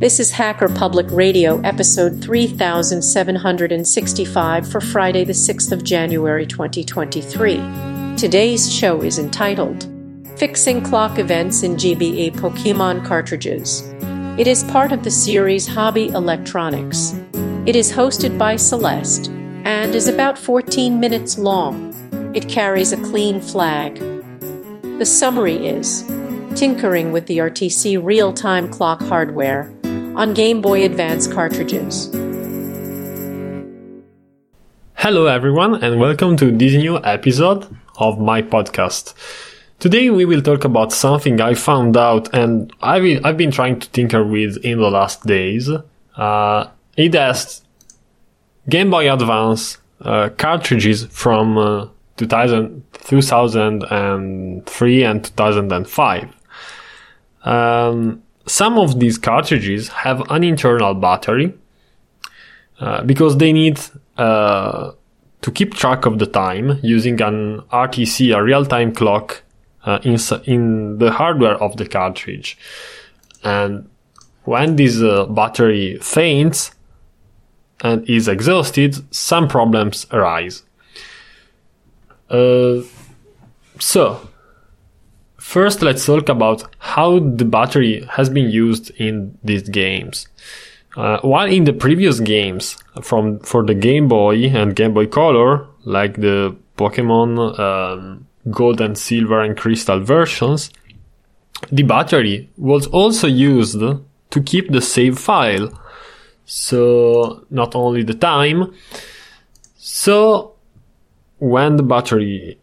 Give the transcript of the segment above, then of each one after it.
This is Hacker Public Radio, episode 3765 for Friday, the 6th of January, 2023. Today's show is entitled, Fixing Clock Events in GBA Pokemon Cartridges. It is part of the series Hobby Electronics. It is hosted by Celeste and is about 14 minutes long. It carries a clean flag. The summary is, tinkering with the RTC real-time clock hardware on Game Boy Advance cartridges. Hello everyone and welcome to this new episode of my podcast. Today we will talk about something I found out and I've been trying to tinker with in the last days. It has Game Boy Advance cartridges from 2003 and 2005. Some of these cartridges have an internal battery because they need to keep track of the time using an RTC, a real-time clock, in the hardware of the cartridge. And when this battery faints and is exhausted, some problems arise. So, first let's talk about how the battery has been used in these games. While in the previous games for the Game Boy and Game Boy Color, like the Pokemon Gold and Silver and Crystal versions, the battery was also used to keep the save file. So, not only the time. So, when the battery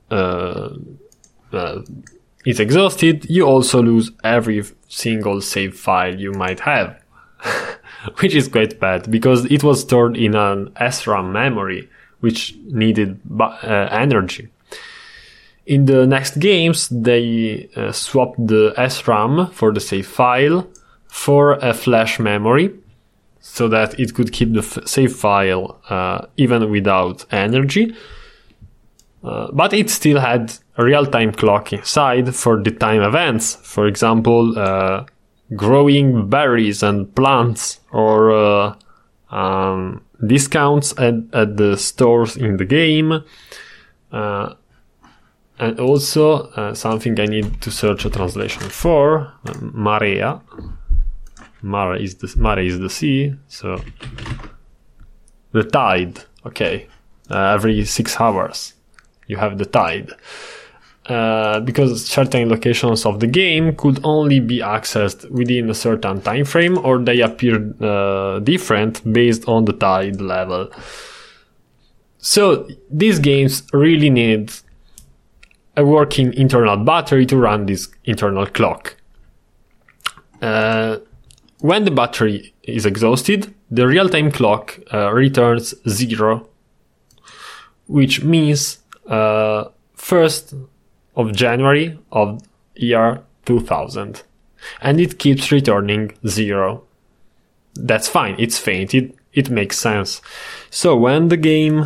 is exhausted, you also lose every single save file you might have. Which is quite bad, because it was stored in an SRAM memory, which needed energy. In the next games, they swapped the SRAM for the save file for a flash memory, so that it could keep the save file even without energy. But it still had a real-time clock inside for the time events. For example, growing berries and plants, or discounts at the stores in the game. And also something I need to search a translation for, Marea. Mare is the sea, so the tide. Okay, every 6 hours you have the tide. Because certain locations of the game could only be accessed within a certain time frame, or they appear different based on the tide level. So these games really need a working internal battery to run this internal clock. When the battery is exhausted, the real-time clock returns 0, which means 1st of January of year 2000. And it keeps returning 0. That's fine, it's faint, it makes sense. So when the game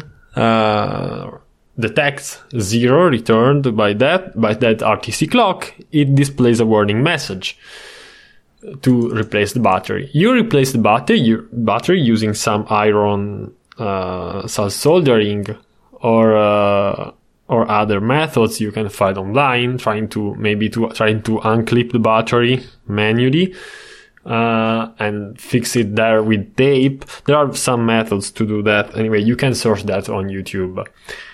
detects 0 returned by that RTC clock, it displays a warning message to replace the battery. You replace the battery using some iron self-soldering or other methods you can find online, trying to unclip the battery manually and fix it there with tape. There are some methods to do that. Anyway, you can search that on YouTube.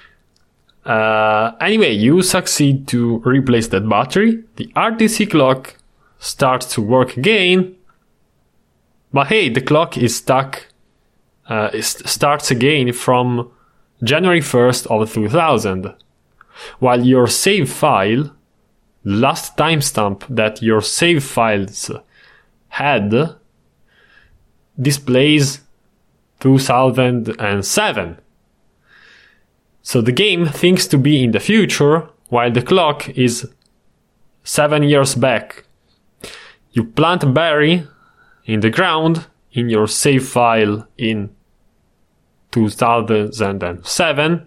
Anyway, you succeed to replace that battery. The RTC clock starts to work again, but hey, the clock is stuck. It starts again from January 1st of 2000, while your save file, last timestamp that your save files had, displays 2007. So the game thinks to be in the future, while the clock is 7 years back. You plant a berry in the ground in your save file in 2007,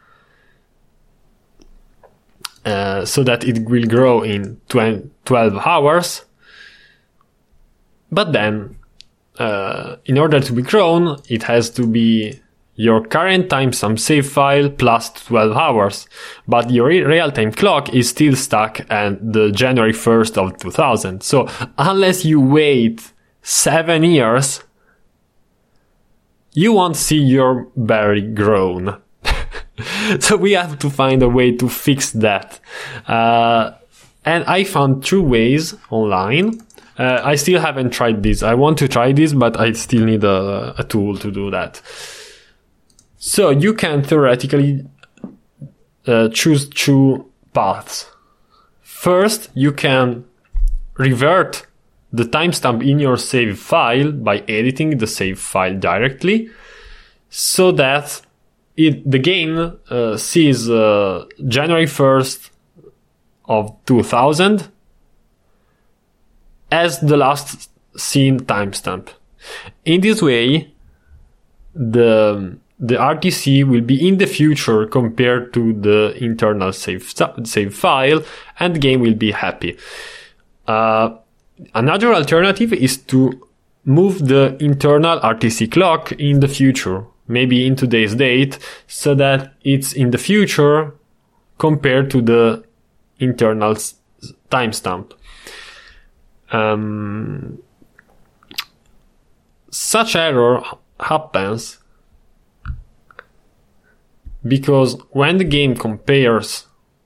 so that it will grow in 12 hours. But then in order to be grown, it has to be your current timestamp save file plus 12 hours, but your real-time clock is still stuck at the January 1st of 2000. So unless you wait 7 years, you won't see your berry grown. So we have to find a way to fix that. And I found 2 ways online. I still haven't tried this. I want to try this, but I still need a tool to do that. So you can theoretically choose 2 paths. First, you can revert the timestamp in your save file by editing the save file directly, so that the game sees January 1st of 2000 as the last seen timestamp. In this way, the RTC will be in the future compared to the internal save file, and the game will be happy. Another alternative is to move the internal RTC clock in the future, maybe in today's date, so that it's in the future compared to the internal timestamp. Such error happens because when the game compares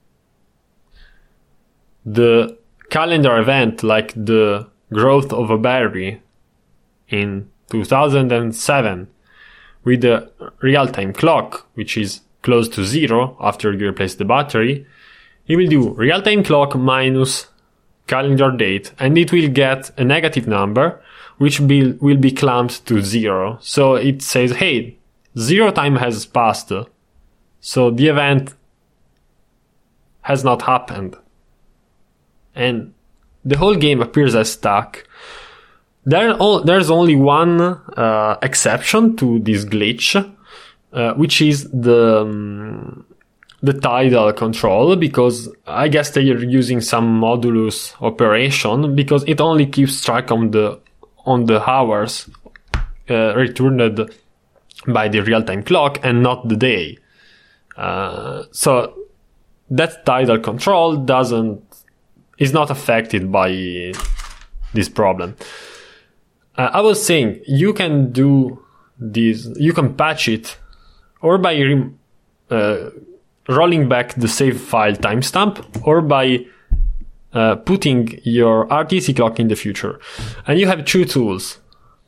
the calendar event, like the growth of a berry in 2007, with the real-time clock, which is close to 0 after you replace the battery, it will do real-time clock minus calendar date, and it will get a negative number, which will be clamped to 0. So it says, hey, 0 time has passed, so the event has not happened. And the whole game appears as stuck. There's only one exception to this glitch, which is the tidal control, because I guess they are using some modulus operation, because it only keeps track on the hours returned by the real-time clock and not the day. So that tidal control is not affected by this problem. I was saying you can do this, you can patch it, or by rolling back the save file timestamp, or by putting your RTC clock in the future. And you have 2 tools.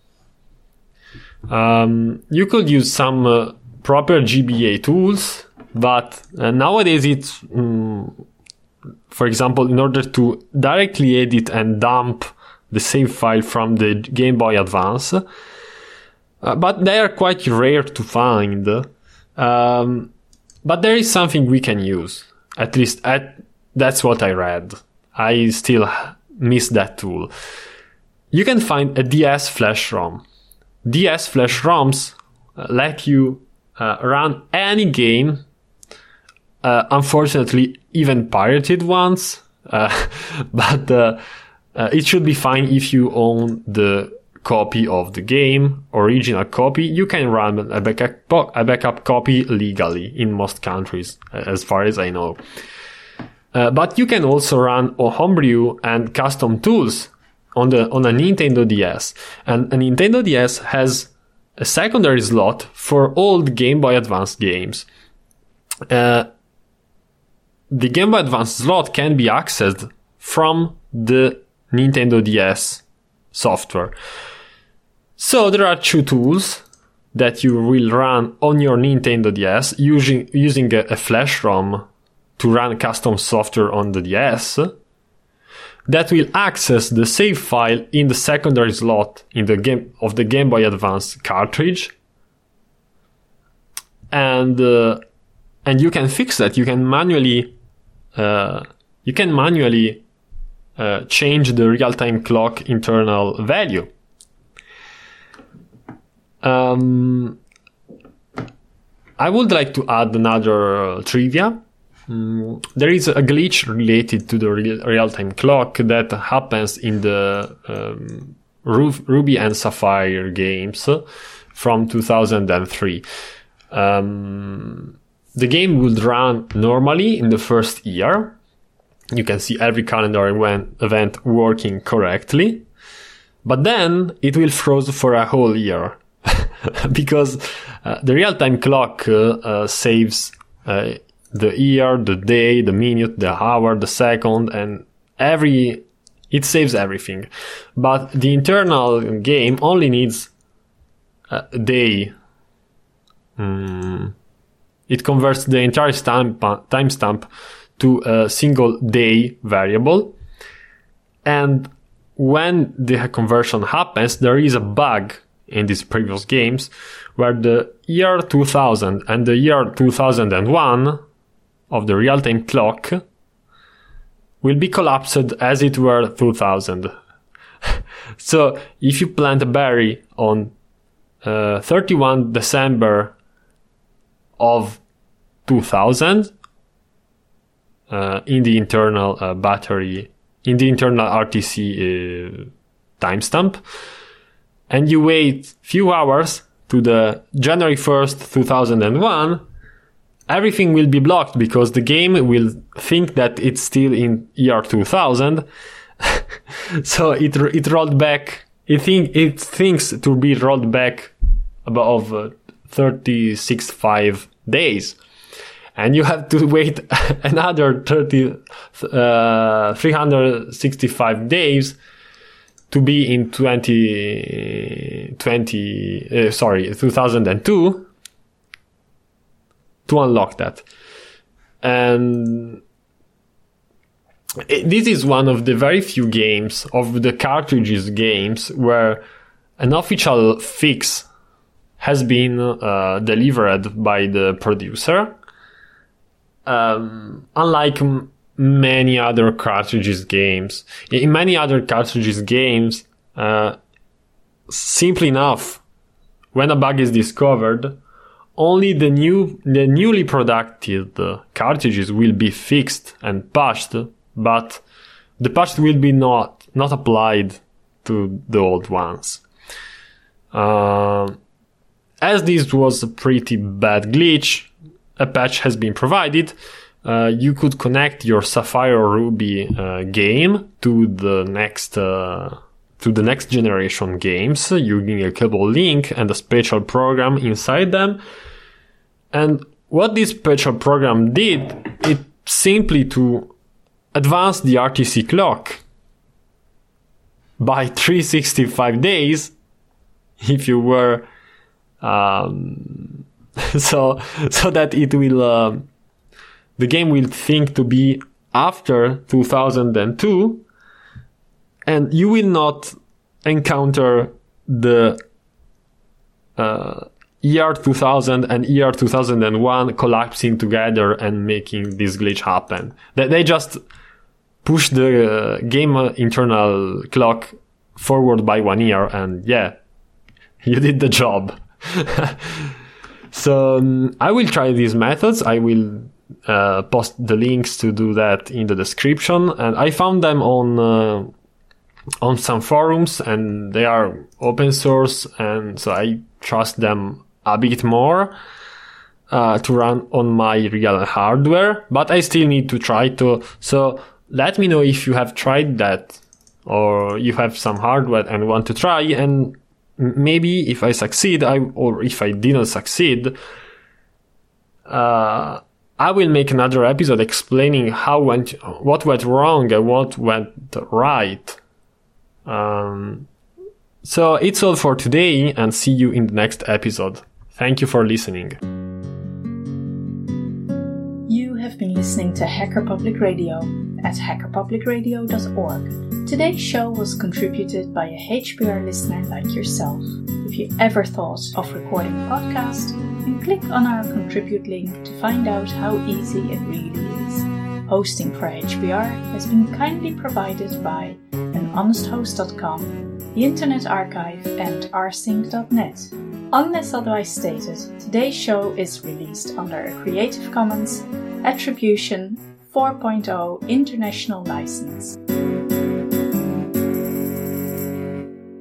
You could use some proper GBA tools, but nowadays it's, for example, in order to directly edit and dump the save file from the Game Boy Advance, but they are quite rare to find. But there is something we can use. At least that's what I read. I still miss that tool. You can find a DS flash ROM. DS flash ROMs let you run any game, unfortunately even pirated ones, but it should be fine if you own the copy of the game, original copy. You can run a backup copy legally in most countries, as far as I know. But you can also run a homebrew and custom tools on a Nintendo DS. And a Nintendo DS has a secondary slot for old Game Boy Advance games. The Game Boy Advance slot can be accessed from the Nintendo DS software. So there are 2 tools that you will run on your Nintendo DS using a flash ROM to run custom software on the DS that will access the save file in the secondary slot in the Game Boy Advance cartridge. And you can fix that. You can manually change the real-time clock internal value. I would like to add another trivia. There is a glitch related to the real-time clock that happens in the Ruby and Sapphire games from 2003. The game would run normally in the first year. You can see every calendar event working correctly. But then it will freeze for a whole year because the real-time clock saves the year, the day, the minute, the hour, the second, and it saves everything. But the internal game only needs a day. It converts the entire timestamp to a single day variable. And when the conversion happens, there is a bug in these previous games where the year 2000 and the year 2001 of the real-time clock will be collapsed as it were 2000. So if you plant a berry on 31 December of 2000 in the internal battery, in the internal RTC timestamp, and you wait few hours to the January 1st, 2001, everything will be blocked because the game will think that it's still in year 2000. So it rolled back. It thinks to be rolled back above 36.5 days. And you have to wait another 365 days to be in 2002 to unlock that. And this is one of the very few games of the cartridges games where an official fix has been delivered by the producer. Unlike many other cartridges games. In many other cartridges games, simply enough, when a bug is discovered, only the newly produced cartridges will be fixed and patched, but the patch will be not applied to the old ones. As this was a pretty bad glitch, a patch has been provided. You could connect your Sapphire or Ruby game to the next generation games using a cable link and a special program inside them. And what this special program did, it simply to advance the RTC clock by 365 days if you were so that it will the game will think to be after 2002, and you will not encounter the year 2000 and year 2001 collapsing together and making this glitch happen. They just push the game internal clock forward by 1 year, and yeah, you did the job. So I will try these methods. I will post the links to do that in the description, and I found them on some forums, and they are open source, and so I trust them a bit more to run on my real hardware, but I still need to try to. So let me know if you have tried that, or you have some hardware and want to try, and maybe if I succeed, or if I didn't succeed, I will make another episode explaining what went wrong and what went right. So it's all for today, and see you in the next episode. Thank you for listening. You have been listening to Hacker Public Radio at hackerpublicradio.org. Today's show was contributed by a HPR listener like yourself. If you ever thought of recording a podcast, then click on our contribute link to find out how easy it really is. Hosting for HPR has been kindly provided by anhonesthost.com, the Internet Archive, and rsync.net. Unless otherwise stated, today's show is released under a Creative Commons Attribution 4.0 International License.